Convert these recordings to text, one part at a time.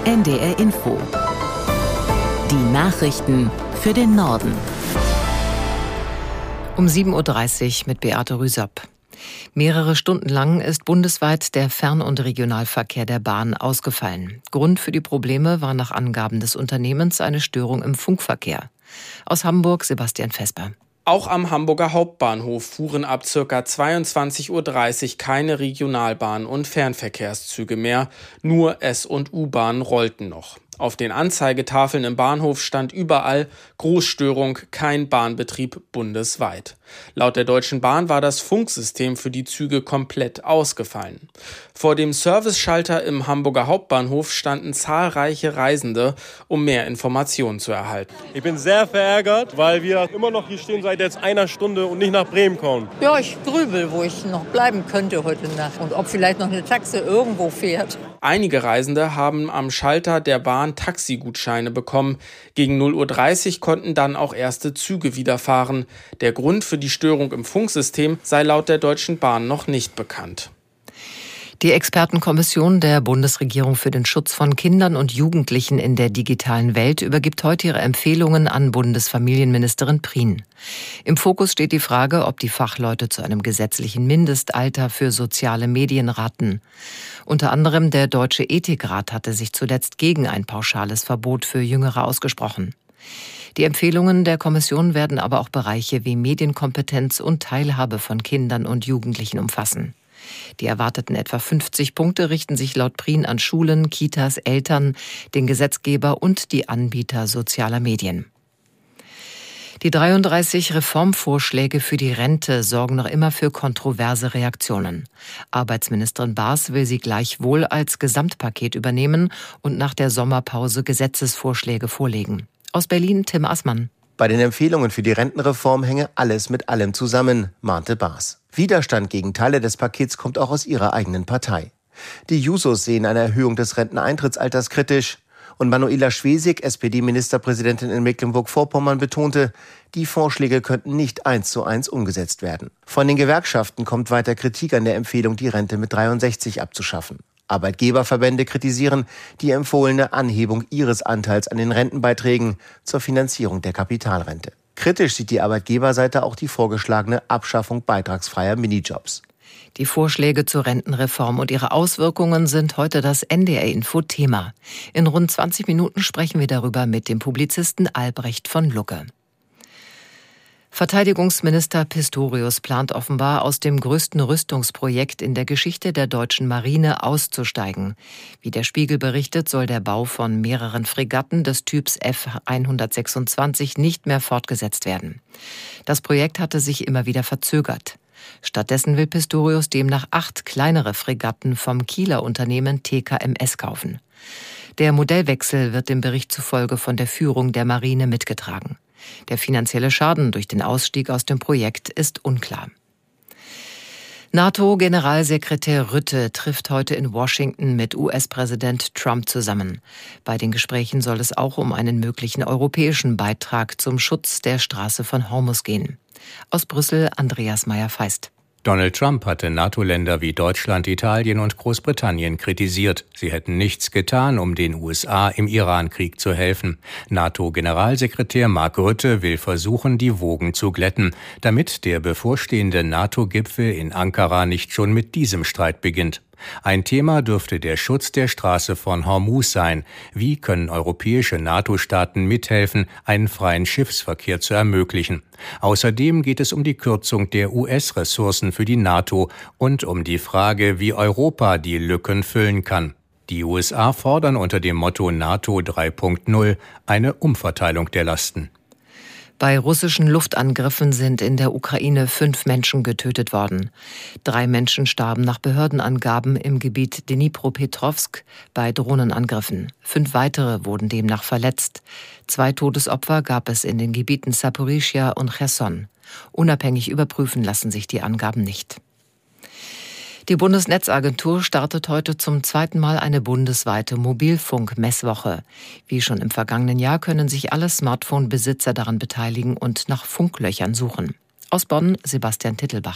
NDR Info. Die Nachrichten für den Norden. Um 7.30 Uhr mit Beate Rüsapp. Mehrere Stunden lang ist bundesweit der Fern- und Regionalverkehr der Bahn ausgefallen. Grund für die Probleme war nach Angaben des Unternehmens eine Störung im Funkverkehr. Aus Hamburg Sebastian Vesper. Auch am Hamburger Hauptbahnhof fuhren ab ca. 22.30 Uhr keine Regionalbahn- und Fernverkehrszüge mehr. Nur S- und U-Bahnen rollten noch. Auf den Anzeigetafeln im Bahnhof stand überall Großstörung, kein Bahnbetrieb bundesweit. Laut der Deutschen Bahn war das Funksystem für die Züge komplett ausgefallen. Vor dem Serviceschalter im Hamburger Hauptbahnhof standen zahlreiche Reisende, um mehr Informationen zu erhalten. Ich bin sehr verärgert, weil wir immer noch hier stehen seit jetzt einer Stunde und nicht nach Bremen kommen. Ja, ich grübel, wo ich noch bleiben könnte heute Nacht und ob vielleicht noch eine Taxe irgendwo fährt. Einige Reisende haben am Schalter der Bahn Taxigutscheine bekommen. Gegen 0.30 Uhr konnten dann auch erste Züge wieder fahren. Der Grund für die Störung im Funksystem sei laut der Deutschen Bahn noch nicht bekannt. Die Expertenkommission der Bundesregierung für den Schutz von Kindern und Jugendlichen in der digitalen Welt übergibt heute ihre Empfehlungen an Bundesfamilienministerin Prien. Im Fokus steht die Frage, ob die Fachleute zu einem gesetzlichen Mindestalter für soziale Medien raten. Unter anderem der Deutsche Ethikrat hatte sich zuletzt gegen ein pauschales Verbot für Jüngere ausgesprochen. Die Empfehlungen der Kommission werden aber auch Bereiche wie Medienkompetenz und Teilhabe von Kindern und Jugendlichen umfassen. Die erwarteten etwa 50 Punkte richten sich laut Prien an Schulen, Kitas, Eltern, den Gesetzgeber und die Anbieter sozialer Medien. Die 33 Reformvorschläge für die Rente sorgen noch immer für kontroverse Reaktionen. Arbeitsministerin Baas will sie gleichwohl als Gesamtpaket übernehmen und nach der Sommerpause Gesetzesvorschläge vorlegen. Aus Berlin Tim Assmann. Bei den Empfehlungen für die Rentenreform hänge alles mit allem zusammen, mahnte Baas. Widerstand gegen Teile des Pakets kommt auch aus ihrer eigenen Partei. Die Jusos sehen eine Erhöhung des Renteneintrittsalters kritisch. Und Manuela Schwesig, SPD-Ministerpräsidentin in Mecklenburg-Vorpommern, betonte, die Vorschläge könnten nicht 1:1 umgesetzt werden. Von den Gewerkschaften kommt weiter Kritik an der Empfehlung, die Rente mit 63 abzuschaffen. Arbeitgeberverbände kritisieren die empfohlene Anhebung ihres Anteils an den Rentenbeiträgen zur Finanzierung der Kapitalrente. Kritisch sieht die Arbeitgeberseite auch die vorgeschlagene Abschaffung beitragsfreier Minijobs. Die Vorschläge zur Rentenreform und ihre Auswirkungen sind heute das NDR-Info-Thema. In rund 20 Minuten sprechen wir darüber mit dem Publizisten Albrecht von Lucke. Verteidigungsminister Pistorius plant offenbar, aus dem größten Rüstungsprojekt in der Geschichte der deutschen Marine auszusteigen. Wie der Spiegel berichtet, soll der Bau von mehreren Fregatten des Typs F-126 nicht mehr fortgesetzt werden. Das Projekt hatte sich immer wieder verzögert. Stattdessen will Pistorius demnach 8 kleinere Fregatten vom Kieler Unternehmen TKMS kaufen. Der Modellwechsel wird dem Bericht zufolge von der Führung der Marine mitgetragen. Der finanzielle Schaden durch den Ausstieg aus dem Projekt ist unklar. NATO-Generalsekretär Rutte trifft heute in Washington mit US-Präsident Trump zusammen. Bei den Gesprächen soll es auch um einen möglichen europäischen Beitrag zum Schutz der Straße von Hormuz gehen. Aus Brüssel Andreas Meyer-Feist. Donald Trump hatte NATO-Länder wie Deutschland, Italien und Großbritannien kritisiert. Sie hätten nichts getan, um den USA im Iran-Krieg zu helfen. NATO-Generalsekretär Mark Rutte will versuchen, die Wogen zu glätten, damit der bevorstehende NATO-Gipfel in Ankara nicht schon mit diesem Streit beginnt. Ein Thema dürfte der Schutz der Straße von Hormuz sein. Wie können europäische NATO-Staaten mithelfen, einen freien Schiffsverkehr zu ermöglichen? Außerdem geht es um die Kürzung der US-Ressourcen für die NATO und um die Frage, wie Europa die Lücken füllen kann. Die USA fordern unter dem Motto NATO 3.0 eine Umverteilung der Lasten. Bei russischen Luftangriffen sind in der Ukraine 5 Menschen getötet worden. 3 Menschen starben nach Behördenangaben im Gebiet Dnipropetrovsk bei Drohnenangriffen. 5 weitere wurden demnach verletzt. 2 Todesopfer gab es in den Gebieten Saporischschja und Cherson. Unabhängig überprüfen lassen sich die Angaben nicht. Die Bundesnetzagentur startet heute zum 2. Mal eine bundesweite Mobilfunk-Messwoche. Wie schon im vergangenen Jahr können sich alle Smartphone-Besitzer daran beteiligen und nach Funklöchern suchen. Aus Bonn Sebastian Tittelbach.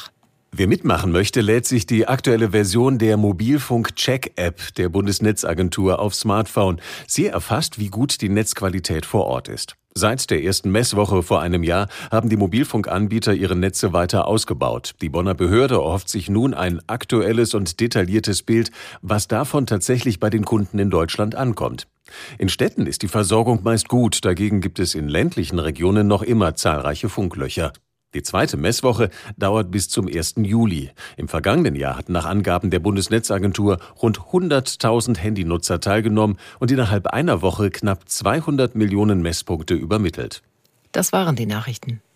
Wer mitmachen möchte, lädt sich die aktuelle Version der Mobilfunk-Check-App der Bundesnetzagentur auf Smartphone. Sie erfasst, wie gut die Netzqualität vor Ort ist. Seit der ersten Messwoche vor einem Jahr haben die Mobilfunkanbieter ihre Netze weiter ausgebaut. Die Bonner Behörde erhofft sich nun ein aktuelles und detailliertes Bild, was davon tatsächlich bei den Kunden in Deutschland ankommt. In Städten ist die Versorgung meist gut, dagegen gibt es in ländlichen Regionen noch immer zahlreiche Funklöcher. Die zweite Messwoche dauert bis zum 1. Juli. Im vergangenen Jahr hatten nach Angaben der Bundesnetzagentur rund 100.000 Handynutzer teilgenommen und innerhalb einer Woche knapp 200 Millionen Messpunkte übermittelt. Das waren die Nachrichten.